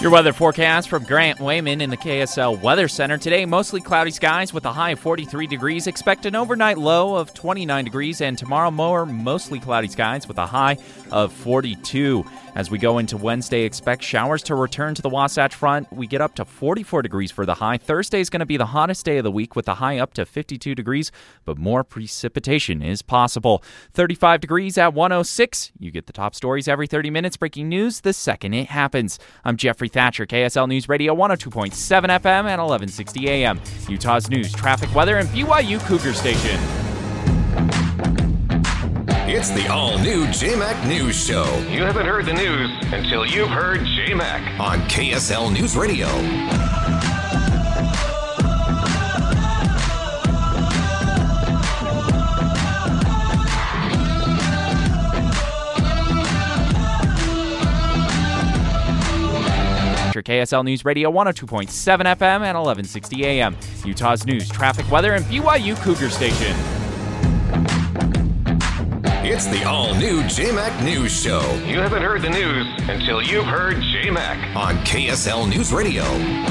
Your weather forecast from Grant Wayman in the KSL Weather Center. Today, mostly cloudy skies with a high of 43 degrees. Expect an overnight low of 29 degrees. And tomorrow, more mostly cloudy skies with a high of 42. As we go into Wednesday, expect showers to return to the Wasatch Front. We get up to 44 degrees for the high. Thursday is going to be the hottest day of the week with a high up to 52 degrees, but more precipitation is possible. 35 degrees at 106. You get the top stories every 30 minutes, breaking news the second it happens. I'm Jeffrey Thatcher, KSL News Radio 102.7 FM and 1160 AM. Utah's news, traffic, weather, and BYU Cougar Station. It's the all-new JMAC News Show. You haven't heard the news until you've heard JMAC on KSL News Radio. KSL News Radio 102.7 FM and 1160 AM. Utah's news, traffic, weather, and BYU Cougar Station. It's the all-new JMAC News Show. You haven't heard the news until you've heard JMAC on KSL News Radio.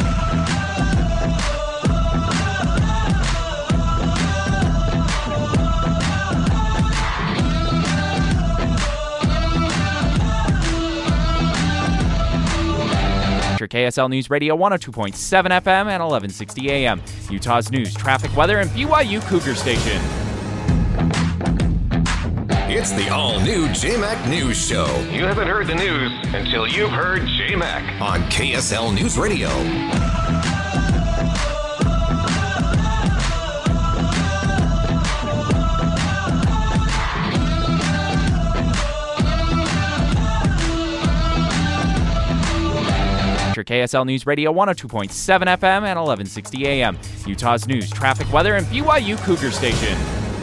KSL News Radio 102.7 FM and 1160 AM. Utah's news, traffic, weather, and BYU Cougar Station. It's the all-new JMAC News Show. You haven't heard the news until you've heard JMAC on KSL News Radio. KSL News Radio 102.7 FM and 1160 AM. Utah's news, traffic, weather, and BYU Cougar Station.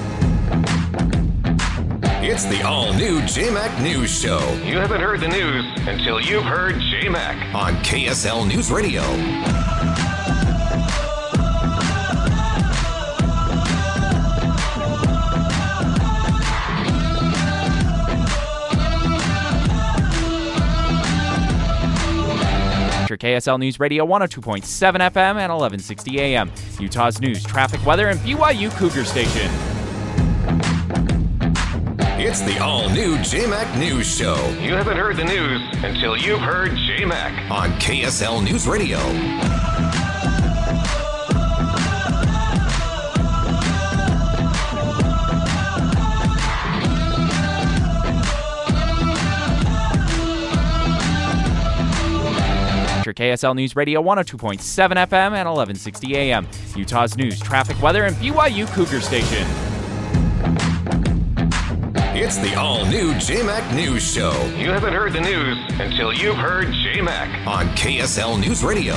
It's the all-new JMAC News Show. You haven't heard the news until you've heard JMAC on KSL News Radio. KSL News Radio 102.7 FM and 1160 AM. Utah's news, traffic, weather, and BYU Cougar Station. It's the all-new JMAC News Show. You haven't heard the news until you've heard JMAC on KSL News Radio. KSL News Radio 102.7 FM and 1160 AM. Utah's news, traffic, weather, and BYU Cougar Station. It's the all-new JMAC News Show. You haven't heard the news until you've heard JMAC on KSL News Radio.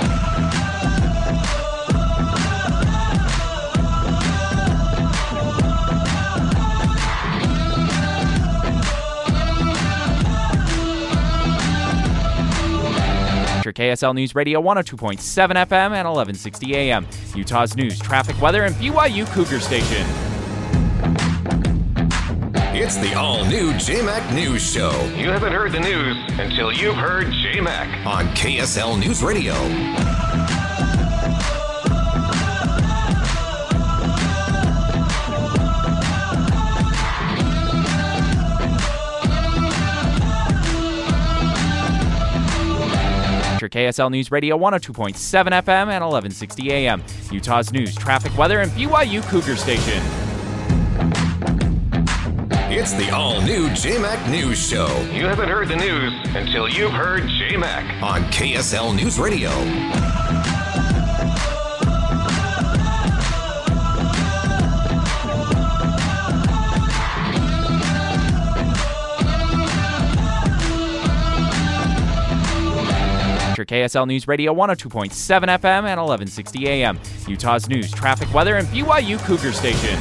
KSL News Radio 102.7 FM and 1160 AM. Utah's news, traffic, weather, and BYU Cougar Station. It's the all-new JMAC News Show. You haven't heard the news until you've heard JMAC on KSL News Radio. KSL News Radio 102.7 FM and 1160 AM. Utah's news, traffic, weather, and BYU Cougar Station. It's the all-new JMAC News Show. You haven't heard the news until you've heard JMAC on KSL News Radio. KSL News Radio 102.7 FM and 1160 AM. Utah's news, traffic, weather, and BYU Cougar Station.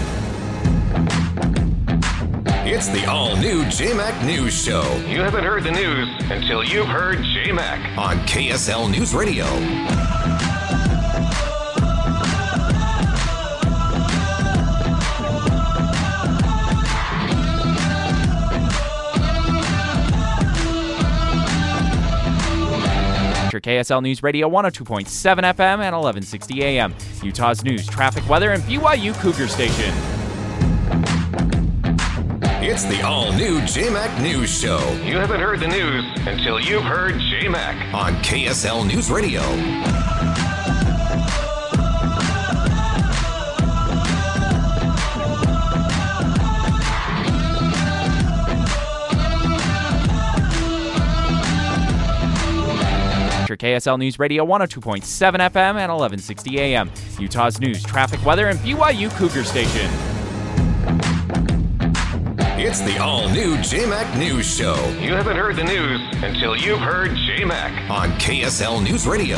It's the all-new JMAC News Show. You haven't heard the news until you've heard JMAC on KSL News Radio. KSL News Radio 102.7 FM and 1160 AM. Utah's news, traffic, weather, and BYU Cougar Station. It's the all-new JMAC News Show. You haven't heard the news until you've heard JMAC on KSL News Radio. KSL News Radio 102.7 FM and 1160 AM. Utah's news, traffic, weather, and BYU Cougar Station. It's the all-new JMAC News Show. You haven't heard the news until you've heard JMAC on KSL News Radio.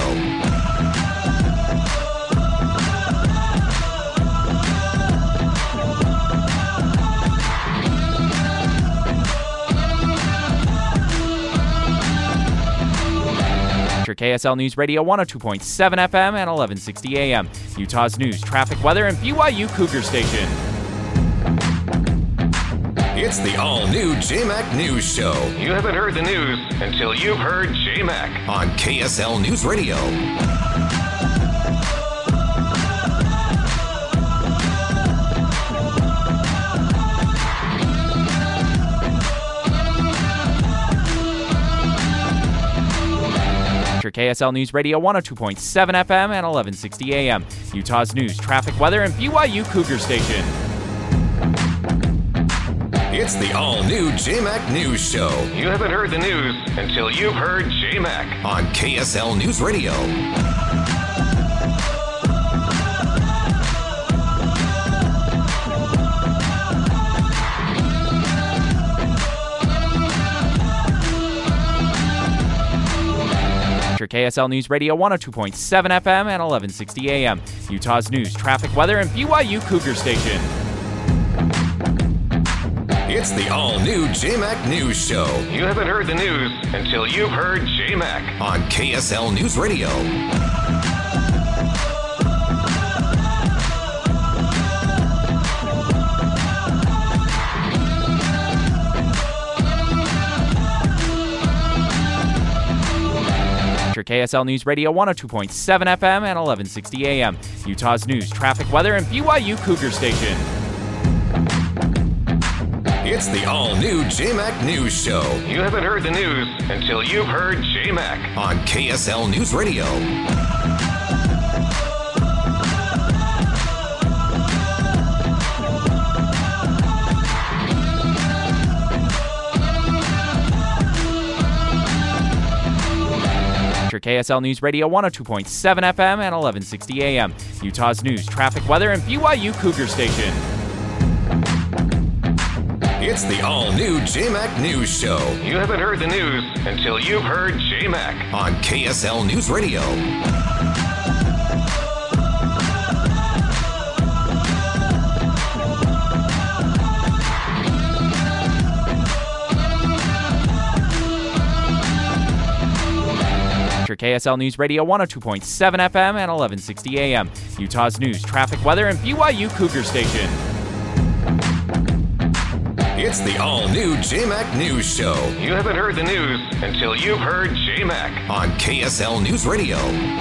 KSL News Radio 102.7 FM and 1160 AM. Utah's news, traffic, weather, and BYU Cougar Station. It's the all-new JMAC News Show. You haven't heard the news until you've heard JMAC on KSL News Radio. KSL News Radio 102.7 FM and 1160 AM. Utah's news, traffic, weather, and BYU Cougar Station. It's the all-new JMAC News Show. You haven't heard the news until you've heard JMAC on KSL News Radio. KSL News Radio 102.7 FM and 1160 AM. Utah's news, traffic, weather, and BYU Cougar Station. It's the all-new JMAC News Show. You haven't heard the news until you've heard JMAC on KSL News Radio. KSL News Radio 102.7 FM and 1160 AM. Utah's news, traffic, weather, and BYU Cougar Station. It's the all-new JMAC News Show. You haven't heard the news until you've heard JMAC on KSL News Radio. KSL News Radio 102.7 FM and 1160 AM. Utah's news, traffic, weather, and BYU Cougar Station. It's the all-new JMAC News Show. You haven't heard the news until you've heard JMAC on KSL News Radio. KSL News Radio 102.7 FM and 1160 AM. Utah's news, traffic, weather, and BYU Cougar Station. It's the all-new JMAC News Show. You haven't heard the news until you've heard JMAC on KSL News Radio.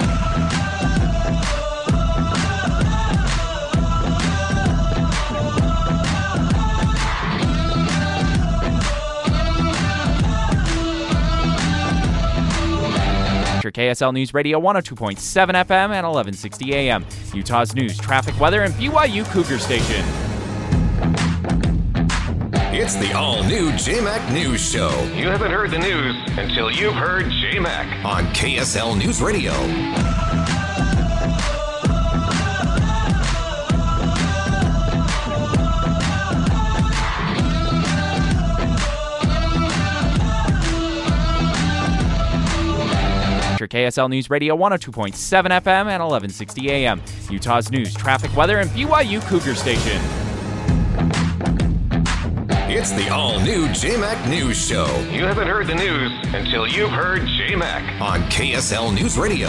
KSL News Radio 102.7 FM and 1160 AM. Utah's news, traffic, weather, and BYU Cougar Station. It's the all-new JMAC News Show. You haven't heard the news until you've heard JMAC on KSL News Radio. KSL News Radio 102.7 FM and 1160 AM. Utah's news, traffic, weather, and BYU Cougar Station. It's the all-new JMAC News Show. You haven't heard the news until you've heard JMAC on KSL News Radio.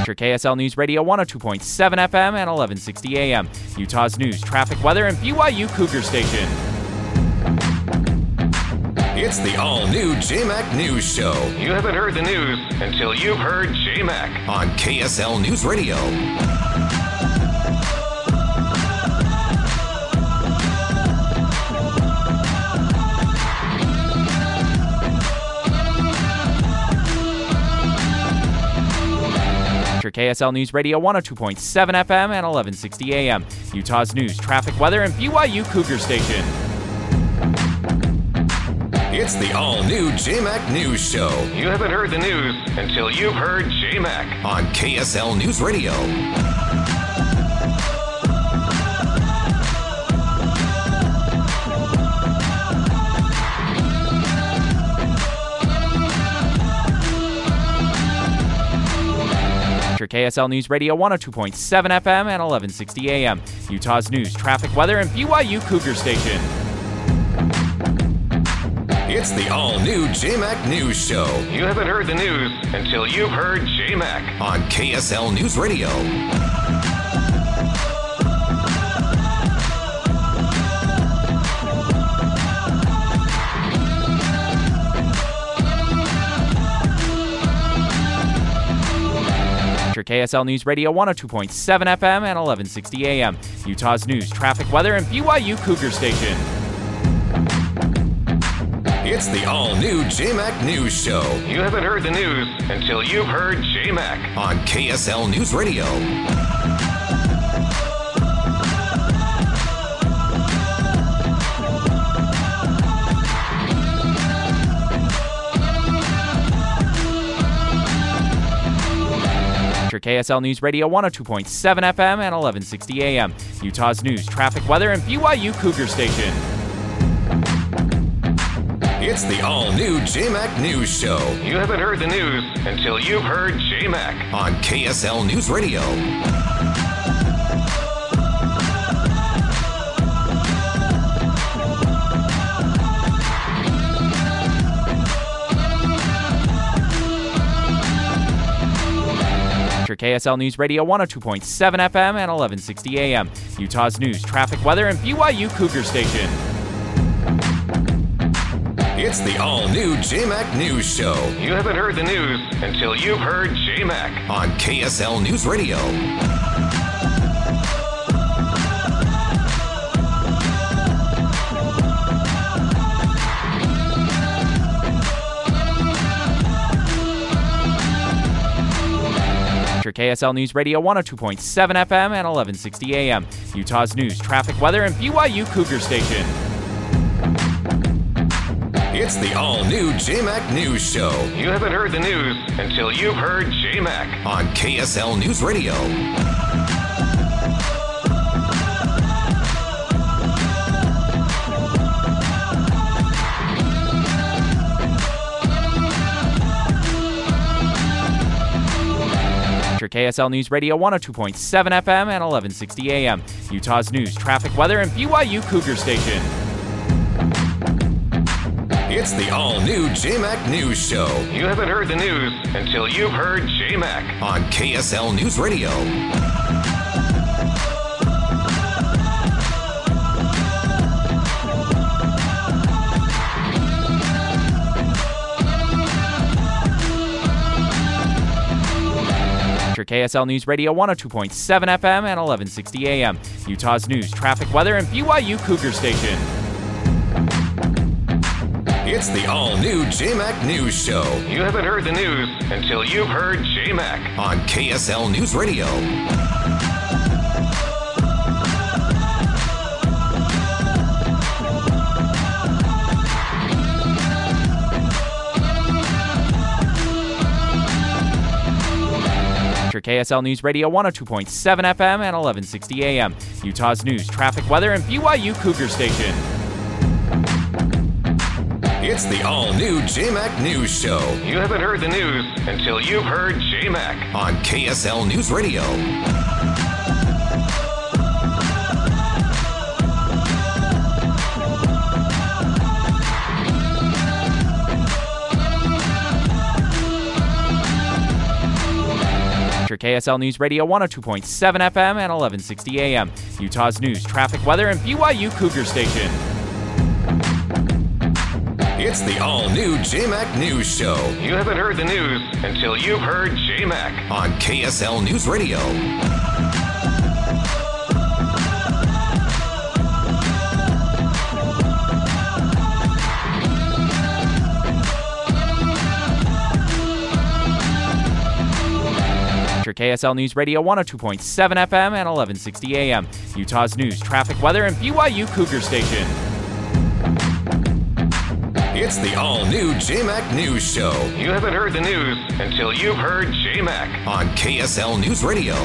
KSL News Radio 102.7 FM and 1160 AM. Utah's news, traffic, weather, and BYU Cougar Station. It's the all-new JMAC News Show. You haven't heard the news until you've heard JMAC on KSL News Radio. KSL News Radio 102.7 FM and 1160 AM. Utah's news, traffic, weather, and BYU Cougar Station. It's the all-new JMAC News Show. You haven't heard the news until you've heard JMAC on KSL News Radio. KSL News Radio 102.7 FM and 1160 AM. Utah's news, traffic, weather, and BYU Cougar Station. It's the all-new JMAC News Show. You haven't heard the news until you've heard JMAC on KSL News Radio. KSL News Radio 102.7 FM and 1160 AM. Utah's news, traffic, weather, and BYU Cougar Station. It's the all-new JMAC News Show. You haven't heard the news until you've heard JMAC on KSL News Radio. KSL News Radio 102.7 FM and 1160 AM. Utah's news, traffic, weather, and BYU Cougar Station. It's the all-new JMAC News Show. You haven't heard the news until you've heard JMAC on KSL News Radio. KSL News Radio 102.7 FM and 1160 AM. Utah's news, traffic, weather, and BYU Cougar Station. It's the all-new JMAC News Show. You haven't heard the news until you've heard JMAC on KSL News Radio. KSL News Radio 102.7 FM and 1160 AM. Utah's news, traffic, weather, and BYU Cougar Station. It's the all-new JMAC News Show. You haven't heard the news until you've heard JMAC on KSL News Radio. KSL News Radio 102.7 FM and 1160 AM. Utah's news, traffic, weather, and BYU Cougar Station. It's the all-new JMAC News Show. You haven't heard the news until you've heard JMAC on KSL News Radio. KSL News Radio 102.7 FM and 1160 AM. Utah's news, traffic, weather, and BYU Cougar Station. It's the all-new JMAC News Show. You haven't heard the news until you've heard JMAC on KSL News Radio. KSL News Radio 102.7 FM and 1160 AM. Utah's news, traffic, weather, and BYU Cougar Station. It's the all-new JMAC News Show. You haven't heard the news until you've heard JMAC on KSL News Radio. KSL News Radio 102.7 FM and 1160 AM. Utah's news, traffic, weather, and BYU Cougar Station. It's the all-new JMAC News Show. You haven't heard the news until you've heard JMAC on KSL News Radio. KSL News Radio 102.7 FM and 1160 AM. Utah's news, traffic, weather, and BYU Cougar Station. It's the all-new JMAC News Show. You haven't heard the news until you've heard JMAC on KSL News Radio.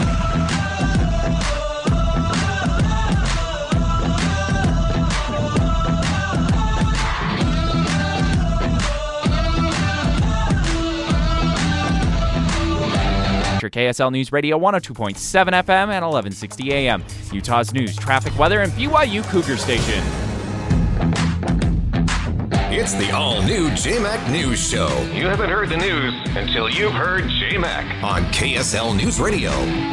KSL News Radio 102.7 FM and 1160 AM. Utah's news, traffic, weather, and BYU Cougar Station. It's the all-new JMAC News Show. You haven't heard the news until you've heard JMAC on KSL News Radio.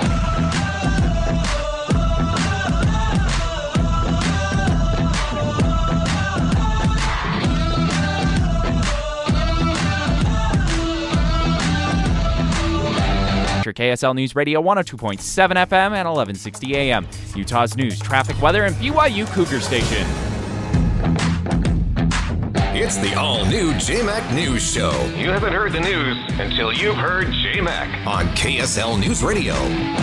KSL News Radio 102.7 FM and 1160 AM. Utah's news, traffic, weather, and BYU Cougar Station. It's the all-new JMAC News Show. You haven't heard the news until you've heard JMAC on KSL News Radio.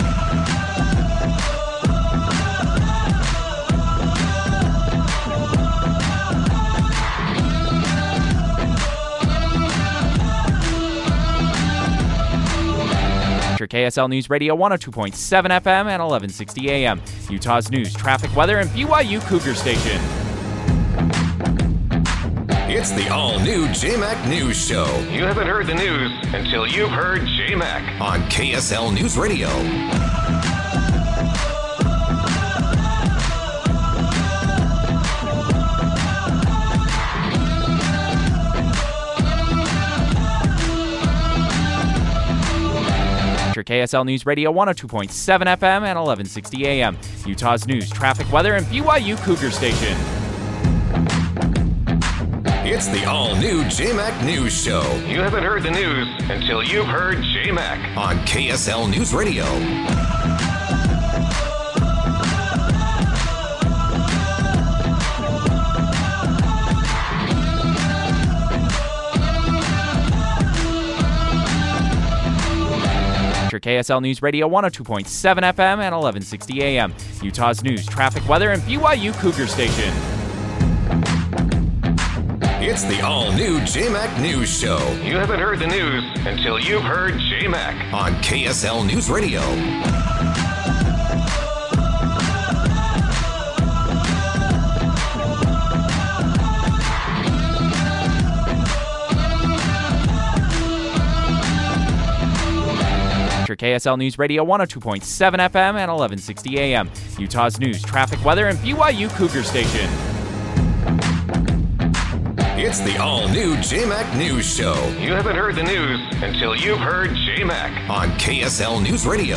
KSL News Radio 102.7 FM and 1160 AM. Utah's news, traffic, weather, and BYU Cougar Station. It's the all-new JMAC News Show. You haven't heard the news until you've heard JMAC on KSL News Radio. KSL News Radio 102.7 FM and 1160 AM. Utah's news, traffic, weather, and BYU Cougar Station. It's the all-new JMAC News Show. You haven't heard the news until you've heard JMAC on KSL News Radio. KSL News Radio 102.7 FM and 1160 AM. Utah's news, traffic, weather, and BYU Cougar Station. It's the all-new JMAC News Show. You haven't heard the news until you've heard JMAC on KSL News Radio. KSL News Radio 102.7 FM and 1160 AM. Utah's news, traffic, weather, and BYU Cougar Station. It's the all-new JMAC News Show. You haven't heard the news until you've heard JMAC on KSL News Radio.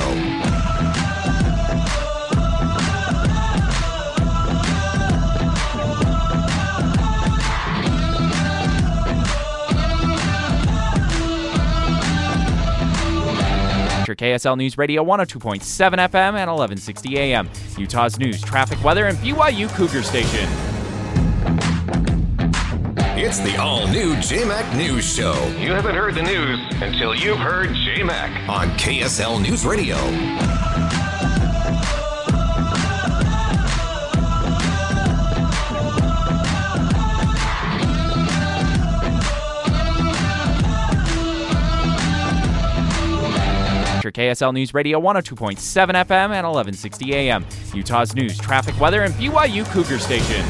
KSL News Radio 102.7 FM and 1160 AM. Utah's news, traffic, weather, and BYU Cougar Station. It's the all-new JMAC News Show. You haven't heard the news until you've heard JMAC on KSL News Radio. KSL News Radio 102.7 FM and 1160 AM. Utah's news, traffic, weather, and BYU Cougar Station.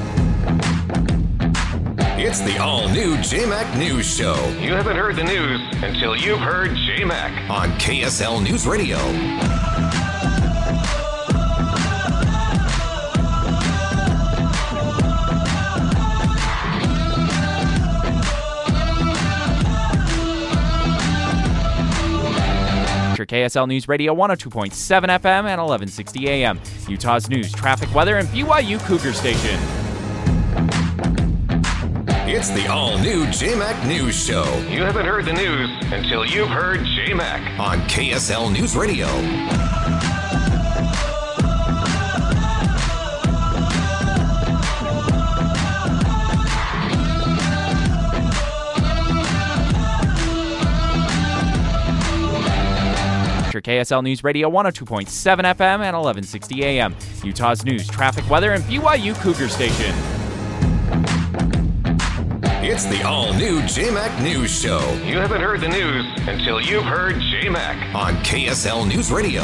It's the all-new JMAC News Show. You haven't heard the news until you've heard JMAC on KSL News Radio. KSL News Radio 102.7 FM and 1160 AM. Utah's news, traffic, weather, and BYU Cougar Station. It's the all-new JMAC News Show. You haven't heard the news until you've heard JMAC on KSL News Radio. KSL News Radio 102.7 FM and 1160 AM. Utah's news, traffic, weather, and BYU Cougar Station. It's the all-new JMAC News Show. You haven't heard the news until you've heard JMAC on KSL News Radio.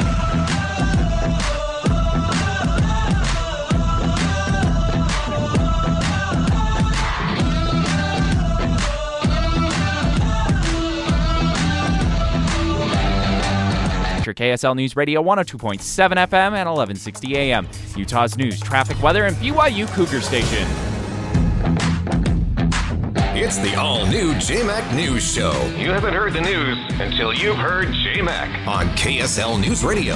KSL News Radio 102.7 FM and 1160 AM. Utah's news, traffic, weather, and BYU Cougar Station. It's the all-new JMAC News Show. You haven't heard the news until you've heard JMAC on KSL News Radio.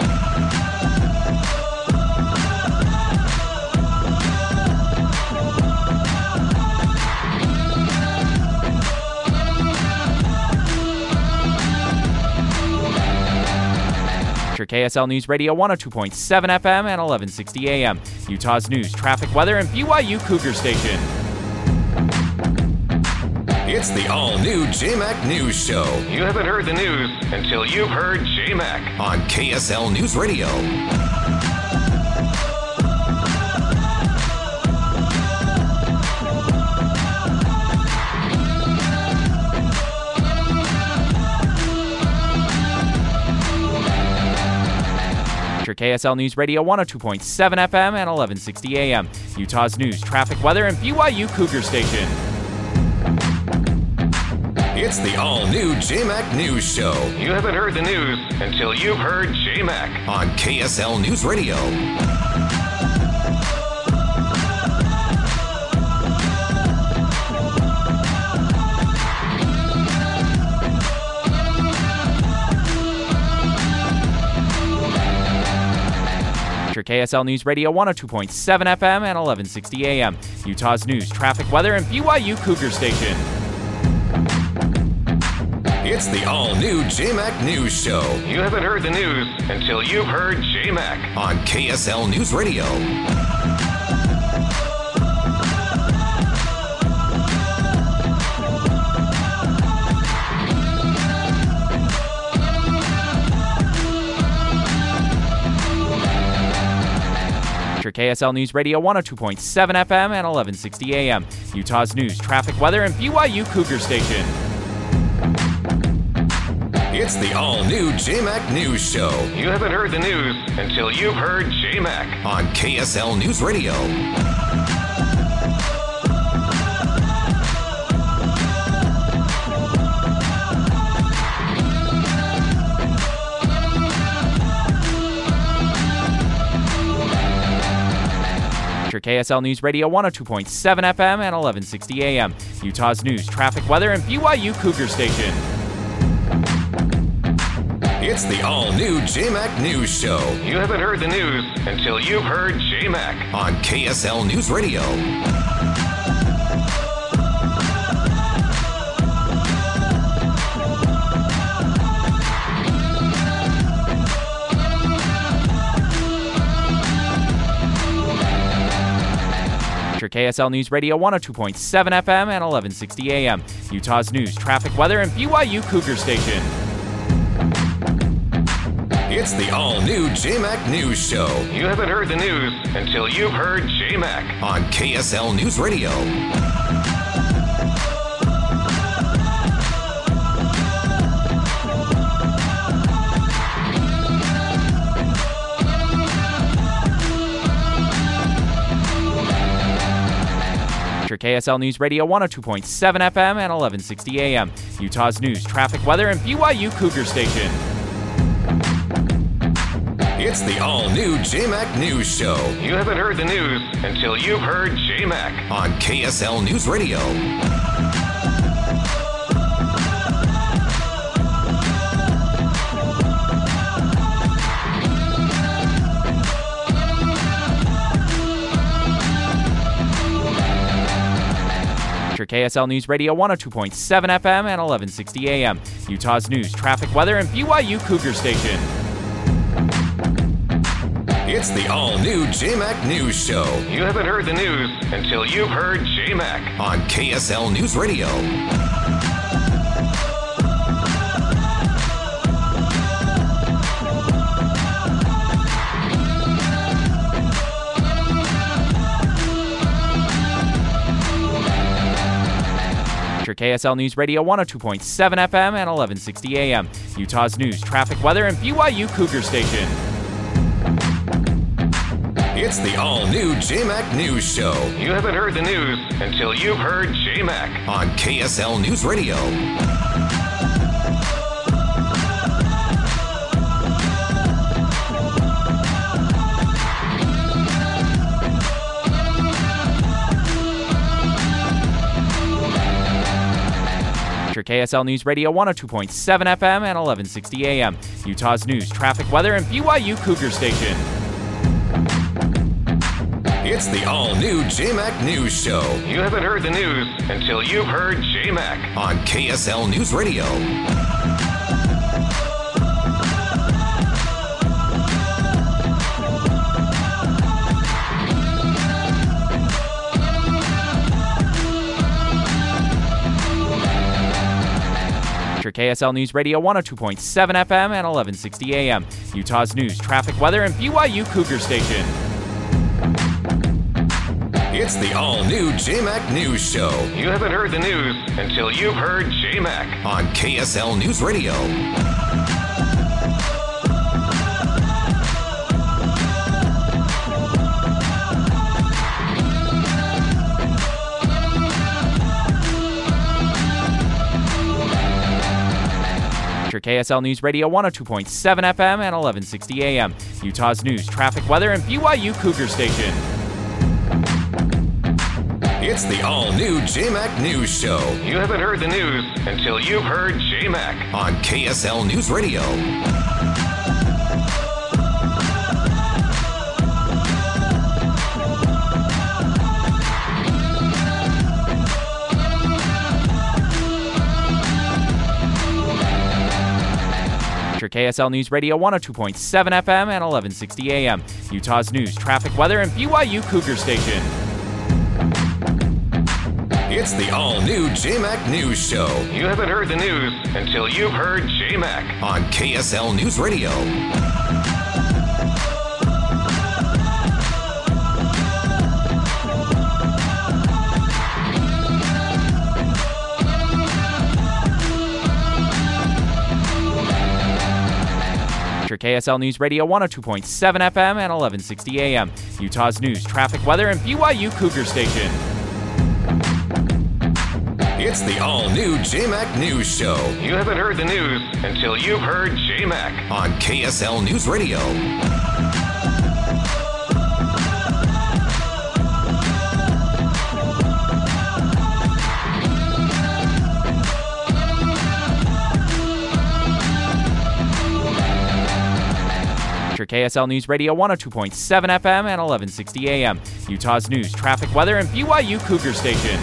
KSL News Radio 102.7 FM and 1160 AM. Utah's news, traffic, weather, and BYU Cougar Station. It's the all-new JMAC News Show. You haven't heard the news until you've heard JMAC on KSL News Radio. KSL News Radio 102.7 FM and 1160 AM. Utah's news, traffic, weather, and BYU Cougar Station. It's the all-new JMAC News Show. You haven't heard the news until you've heard JMAC on KSL News Radio. KSL News Radio 102.7 FM and 1160 AM. Utah's news, traffic, weather, and BYU Cougar Station. It's the all-new JMAC News Show. You haven't heard the news until you've heard JMAC on KSL News Radio. KSL News Radio 102.7 FM and 1160 AM. Utah's news, traffic, weather, and BYU Cougar Station. It's the all-new JMAC News Show. You haven't heard the news until you've heard JMAC on KSL News Radio. KSL News Radio 102.7 FM and 1160 AM. Utah's news, traffic, weather, and BYU Cougar Station. It's the all-new JMAC News Show. You haven't heard the news until you've heard JMAC on KSL News Radio. KSL News Radio 102.7 FM and 1160 AM. Utah's news, traffic, weather, and BYU Cougar Station. It's the all-new JMAC News Show. You haven't heard the news until you've heard JMAC on KSL News Radio. KSL News Radio 102.7 FM and 1160 AM. Utah's news, traffic, weather, and BYU Cougar Station. It's the all-new JMAC News Show. You haven't heard the news until you've heard JMAC on KSL News Radio. KSL News Radio 102.7 FM and 1160 AM. Utah's news, traffic, weather, and BYU Cougar Station. It's the all-new JMAC News Show. You haven't heard the news until you've heard JMAC on KSL News Radio. KSL News Radio 102.7 FM and 1160 AM. Utah's news, traffic, weather, and BYU Cougar Station. It's the all-new JMAC News Show. You haven't heard the news until you've heard JMAC on KSL News Radio. KSL News Radio 102.7 FM and 1160 AM. Utah's news, traffic, weather, and BYU Cougar Station. It's the all-new JMAC News Show. You haven't heard the news until you've heard JMAC on KSL News Radio. KSL News Radio 102.7 FM and 1160 AM. Utah's news, traffic, weather, and BYU Cougar Station. It's the all-new JMAC News Show. You haven't heard the news until you've heard JMAC on KSL News Radio. KSL News Radio 102.7 FM and 1160 AM. Utah's news, traffic, weather, and BYU Cougar Station. It's the all-new JMAC News Show. You haven't heard the news until you've heard JMAC on KSL News Radio. KSL News Radio 102.7 FM and 1160 AM. Utah's news, traffic, weather, and BYU Cougar Station. It's the all-new JMAC News Show. You haven't heard the news until you've heard JMAC on KSL News Radio. KSL News Radio 102.7 FM and 1160 AM. Utah's news, traffic, weather, and BYU Cougar Station. It's the all-new JMAC News Show. You haven't heard the news until you've heard JMAC on KSL News Radio. KSL News Radio 102.7 FM and 1160 AM. Utah's news, traffic, weather, and BYU Cougar Station.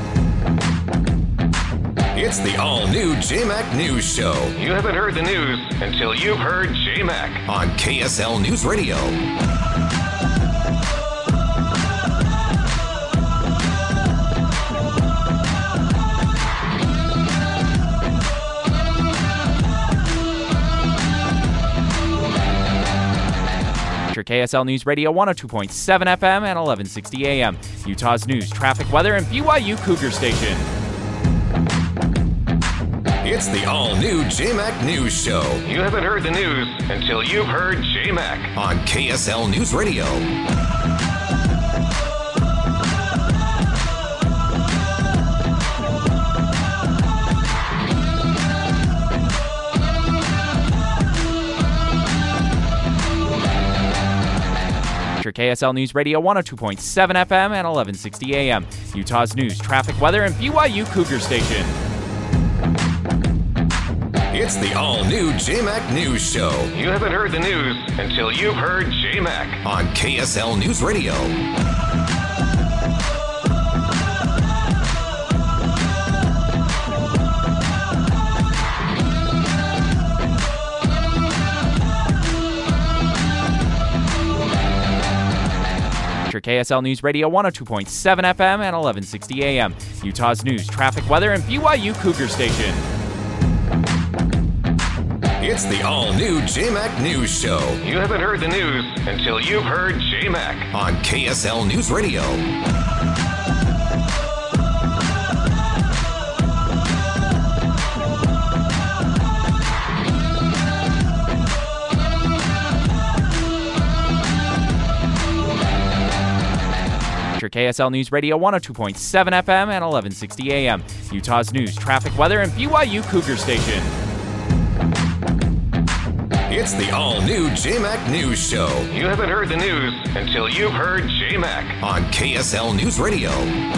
It's the all-new JMAC News Show. You haven't heard the news until you've heard JMAC on KSL News Radio. KSL News Radio 102.7 FM and 1160 AM. Utah's news, traffic, weather, and BYU Cougar Station. It's the all-new JMAC News Show. You haven't heard the news until you've heard JMAC on KSL News Radio. KSL News Radio 102.7 FM and 1160 AM. Utah's news, traffic, weather, and BYU Cougar Station. It's the all-new JMAC News Show. You haven't heard the news until you've heard JMAC on KSL News Radio. KSL News Radio 102.7 FM and 1160 AM. Utah's news, traffic, weather, and BYU Cougar Station. It's the all-new JMAC News Show. You haven't heard the news until you've heard JMAC on KSL News Radio. KSL News Radio 102.7 FM and 1160 AM. Utah's news, traffic, weather, and BYU Cougar Station. It's the all-new JMAC News Show. You haven't heard the news until you've heard JMAC on KSL News Radio.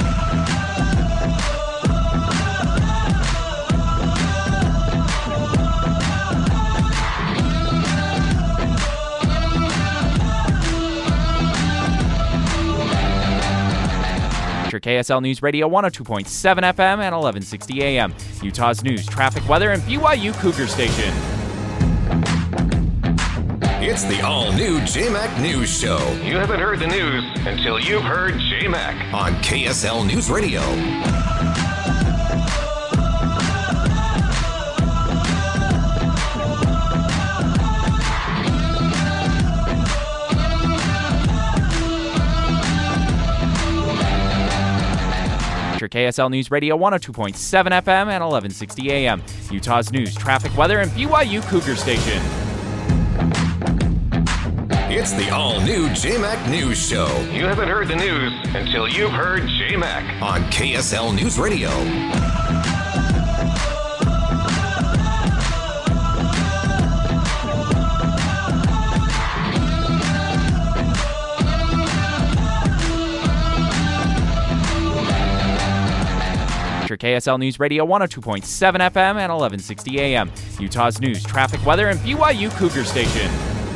KSL News Radio 102.7 FM and 1160 AM. Utah's news, traffic, weather, and BYU Cougar Station. It's the all-new JMAC News Show. You haven't heard the news until you've heard JMAC on KSL News Radio. KSL News Radio 102.7 FM and 1160 AM. Utah's news, traffic, weather, and BYU Cougar Station. It's the all-new JMAC News Show. You haven't heard the news until you've heard JMAC on KSL News Radio. KSL News Radio 102.7 FM and 1160 AM. Utah's news, traffic, weather, and BYU Cougar Station.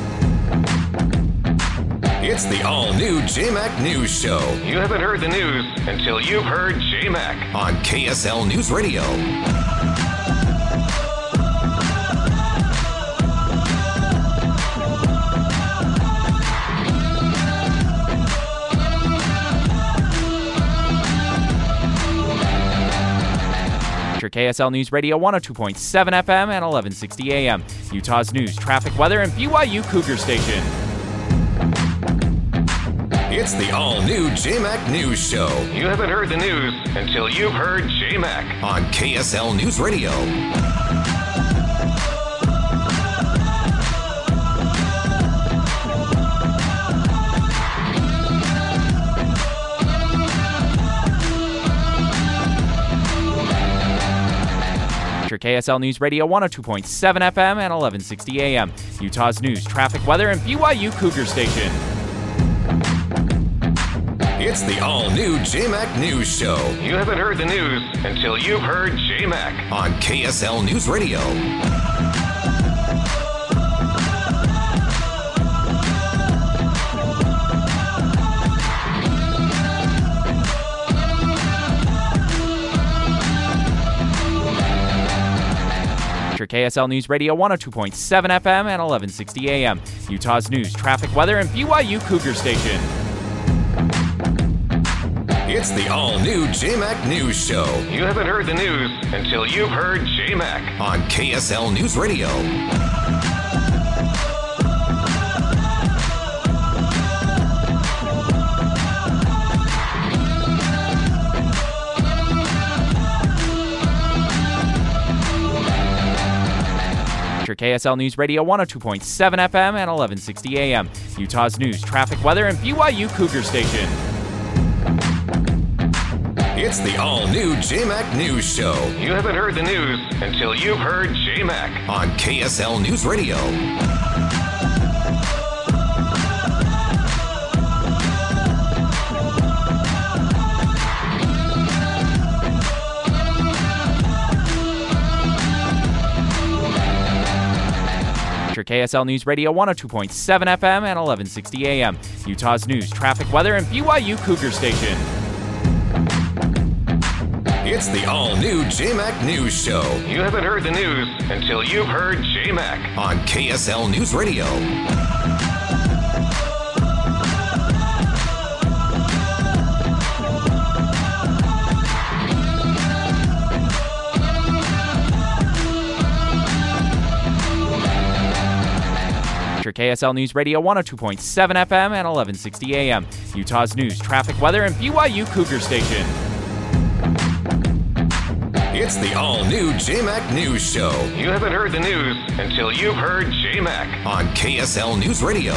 It's the all-new JMAC News Show. You haven't heard the news until you've heard JMAC on KSL News Radio. KSL News Radio 102.7 FM and 1160 AM. Utah's news, traffic, weather, and BYU Cougar Station. It's the all-new JMAC News Show. You haven't heard the news until you've heard JMAC on KSL News Radio. KSL News Radio 102.7 FM and 1160 AM. Utah's news, traffic, weather, and BYU Cougar Station. It's the all-new JMAC News Show. You haven't heard the news until you've heard JMAC on KSL News Radio. KSL News Radio 102.7 FM and 1160 AM. Utah's news, traffic, weather, and BYU Cougar Station. It's the all-new JMAC News Show. You haven't heard the news until you've heard JMAC on KSL News Radio. KSL News Radio 102.7 FM and 1160 AM. Utah's news, traffic, weather, and BYU Cougar Station. It's the all-new JMAC News Show. You haven't heard the news until you've heard JMAC on KSL News Radio. KSL News Radio 102.7 FM and 1160 AM. Utah's news, traffic, weather, and BYU Cougar Station. It's the all-new JMAC News Show. You haven't heard the news until you've heard JMAC on KSL News Radio. KSL News Radio 102.7 FM and 1160 AM. Utah's news, traffic, weather, and BYU Cougar Station. It's the all-new JMAC News Show. You haven't heard the news until you've heard JMAC on KSL News Radio.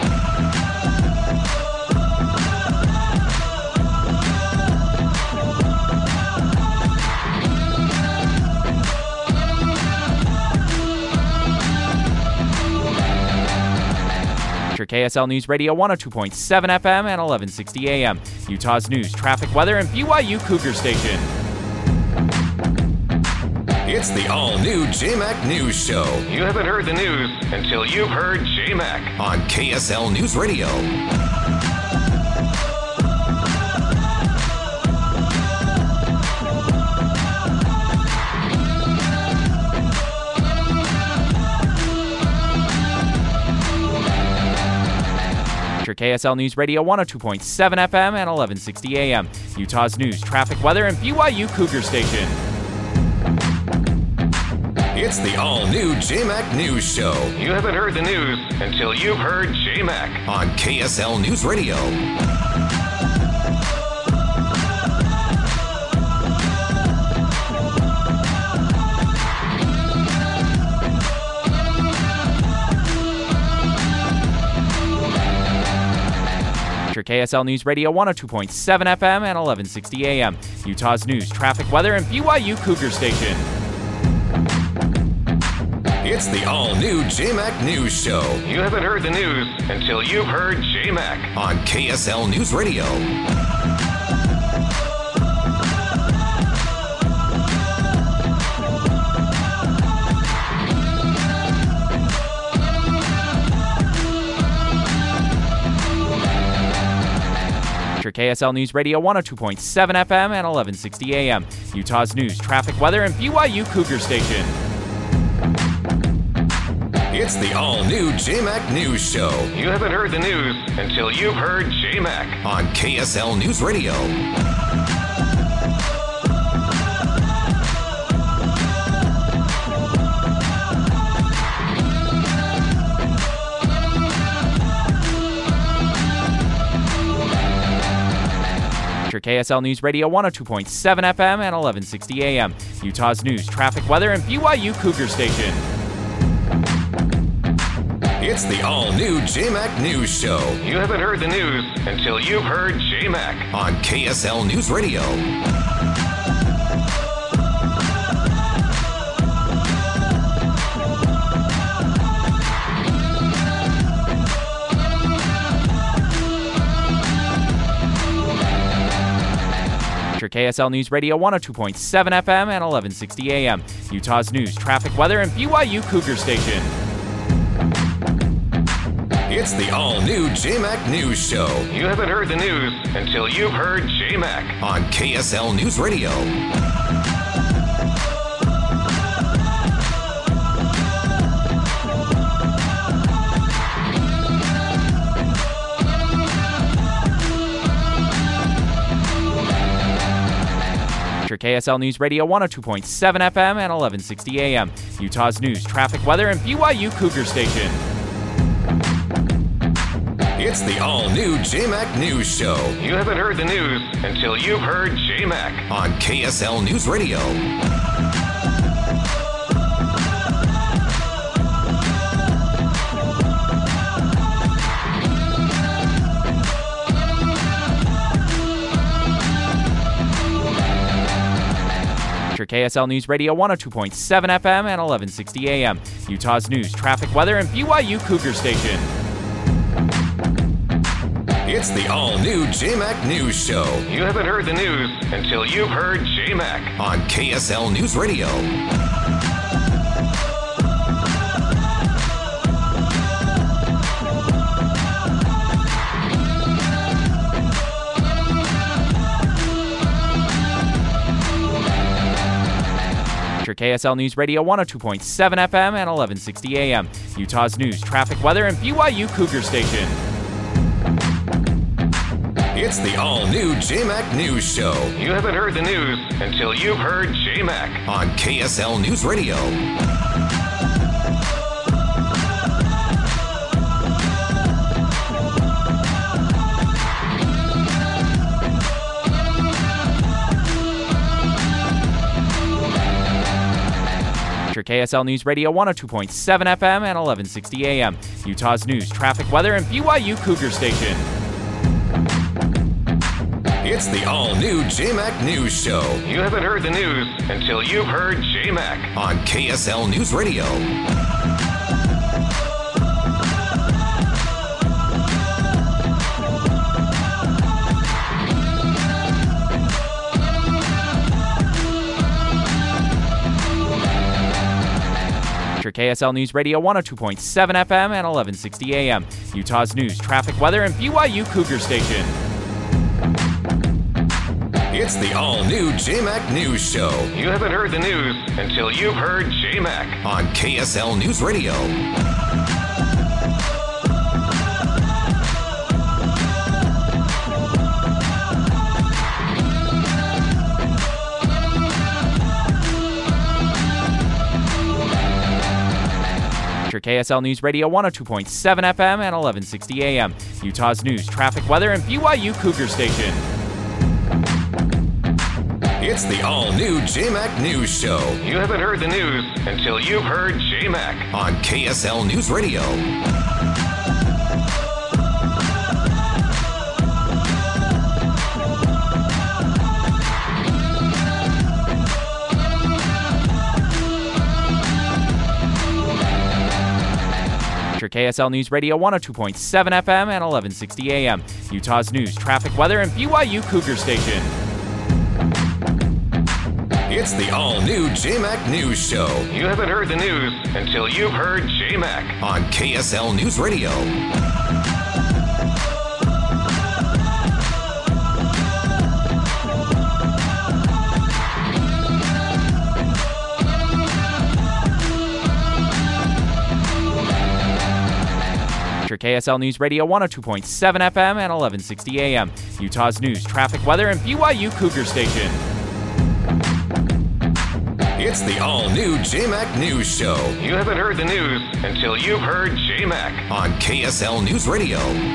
KSL News Radio 102.7 FM and 1160 AM. Utah's news, traffic, weather, and BYU Cougar Station. It's the all-new JMAC News Show. You haven't heard the news until you've heard JMAC on KSL News Radio. KSL News Radio 102.7 FM and 1160 AM. Utah's news, traffic, weather, and BYU Cougar Station. It's the all-new JMAC News Show. You haven't heard the news until you've heard JMAC on KSL News Radio. KSL News Radio 102.7 FM and 1160 AM. Utah's news, traffic, weather, and BYU Cougar Station. It's the all-new JMAC News Show. You haven't heard the news until you've heard JMAC on KSL News Radio. KSL News Radio 102.7 FM and 1160 AM. Utah's news, traffic, weather, and BYU Cougar Station. It's the all-new JMAC News Show. You haven't heard the news until you've heard JMAC on KSL News Radio. KSL News Radio 102.7 FM and 1160 AM. Utah's news, traffic, weather, and BYU Cougar Station. It's the all-new JMAC News Show. You haven't heard the news until you've heard JMAC on KSL News Radio. KSL News Radio 102.7 FM and 1160 AM. Utah's news, traffic, weather, and BYU Cougar Station. It's the all-new JMAC News Show. You haven't heard the news until you've heard JMAC on KSL News Radio. KSL News Radio 102.7 FM and 1160 AM. Utah's news, traffic, weather, and BYU Cougar Station. It's the all-new JMAC News Show. You haven't heard the news until you've heard JMAC on KSL News Radio. KSL News Radio 102.7 FM and 1160 AM. Utah's news, traffic, weather, and BYU Cougar Station. It's the all-new JMAC News Show. You haven't heard the news until you've heard JMAC on KSL News Radio. KSL News Radio 102.7 FM and 1160 AM. Utah's news, traffic, weather, and BYU Cougar Station. It's the all-new JMAC News Show. You haven't heard the news until you've heard JMAC on KSL News Radio. KSL News Radio 102.7 FM and 1160 AM. Utah's news, traffic, weather, and BYU Cougar Station. It's the all-new JMAC News Show. You haven't heard the news until you've heard JMAC on KSL News Radio. KSL News Radio 102.7 FM and 1160 AM. Utah's news, traffic, weather, and BYU Cougar Station. It's the all-new JMAC News Show. You haven't heard the news until you've heard JMAC on KSL News Radio. KSL News Radio 102.7 FM and 1160 AM. Utah's news, traffic, weather, and BYU Cougar Station. It's the all-new JMAC News Show. You haven't heard the news until you've heard JMAC on KSL News Radio. KSL News Radio 102.7 FM and 1160 AM. Utah's news, traffic, weather, and BYU Cougar Station. It's the all-new JMAC News Show. You haven't heard the news until you've heard JMAC on KSL News Radio. KSL News Radio 102.7 FM and 1160 AM. Utah's news, traffic, weather, and BYU Cougar Station. It's the all-new JMAC News Show. You haven't heard the news until you've heard JMAC on KSL News Radio.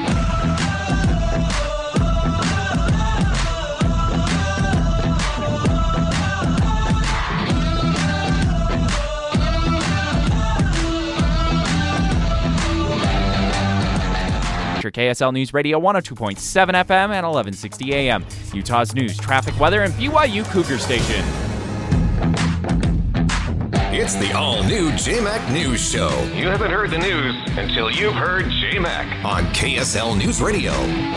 KSL News Radio 102.7 FM and 1160 AM. Utah's news, traffic, weather, and BYU Cougar Station. It's the all-new JMAC News Show. You haven't heard the news until you've heard JMAC on KSL News Radio.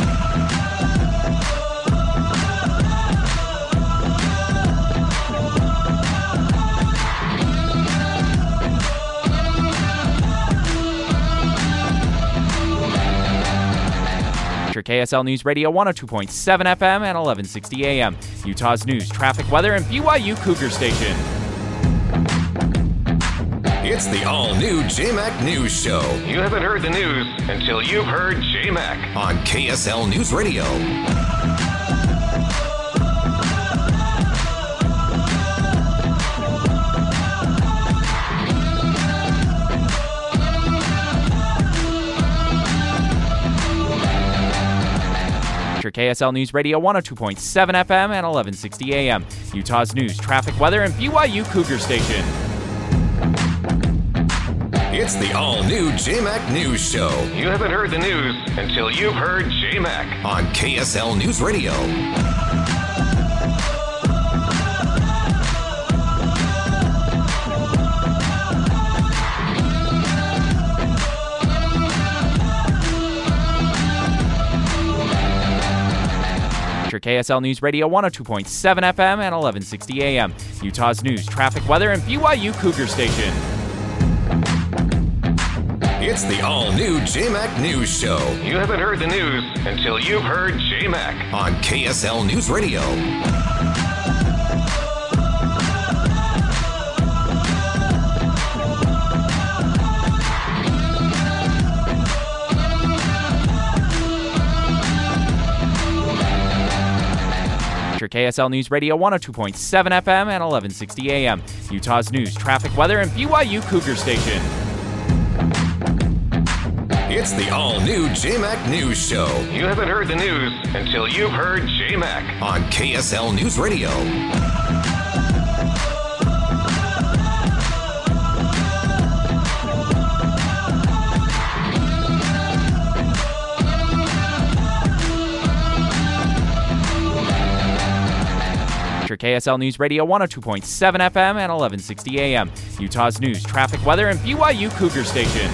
KSL News Radio 102.7 FM and 1160 AM. Utah's news, traffic, weather, and BYU Cougar Station. It's the all-new JMAC News Show. You haven't heard the news until you've heard JMAC on KSL News Radio. KSL News Radio 102.7 FM and 1160 AM. Utah's news, traffic, weather, and BYU Cougar Station. It's the all-new JMAC News Show. You haven't heard the news until you've heard JMAC on KSL News Radio. KSL News Radio 102.7 FM and 1160 AM. Utah's news, traffic, weather, and BYU Cougar Station. It's the all-new JMAC News Show. You haven't heard the news until you've heard JMAC on KSL News Radio. KSL News Radio 102.7 FM and 1160 AM. Utah's news, traffic, weather, and BYU Cougar Station. It's the all-new JMAC News Show. You haven't heard the news until you've heard JMAC on KSL News Radio. KSL News Radio 102.7 FM and 1160 AM. Utah's news, traffic, weather, and BYU Cougar Station.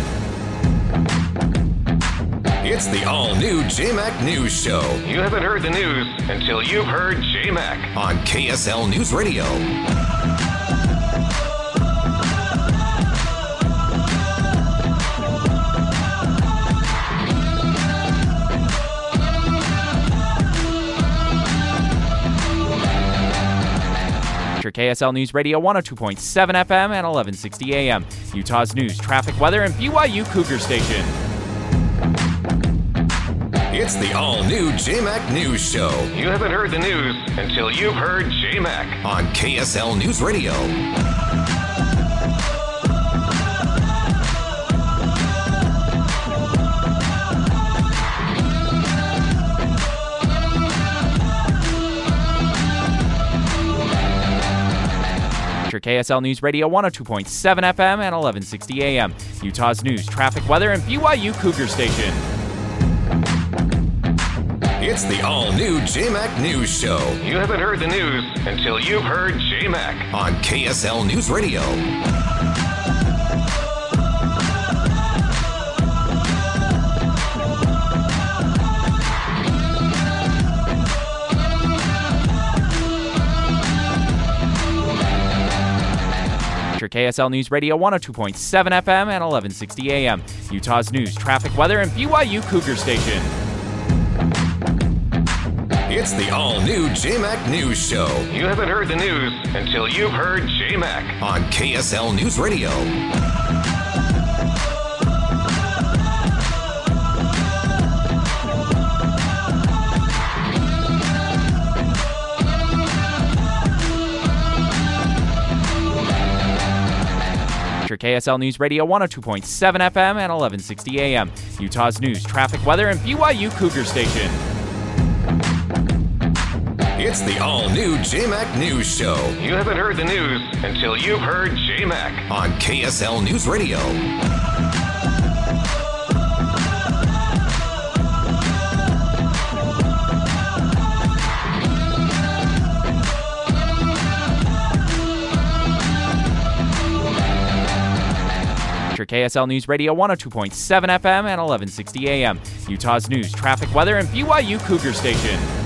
It's the all-new JMAC News Show. You haven't heard the news until you've heard JMAC on KSL News Radio. KSL News Radio 102.7 FM and 1160 AM. Utah's news, traffic, weather, and BYU Cougar Station. It's the all-new JMAC News Show. You haven't heard the news until you've heard JMAC on KSL News Radio. KSL News Radio 102.7 FM and 1160 AM. Utah's news, traffic, weather, and BYU Cougar Station. It's the all-new JMAC News Show. You haven't heard the news until you've heard JMAC on KSL News Radio. KSL News Radio 102.7 FM and 1160 AM. Utah's news, traffic, weather, and BYU Cougar Station. It's the all-new JMAC News Show. You haven't heard the news until you've heard JMAC on KSL News Radio. KSL News Radio 102.7 FM and 1160 AM. Utah's news, traffic, weather, and BYU Cougar Station. It's the all-new JMAC News Show. You haven't heard the news until you've heard JMAC on KSL News Radio. KSL News Radio 102.7 FM and 1160 AM. Utah's news, traffic, weather, and BYU Cougar Station.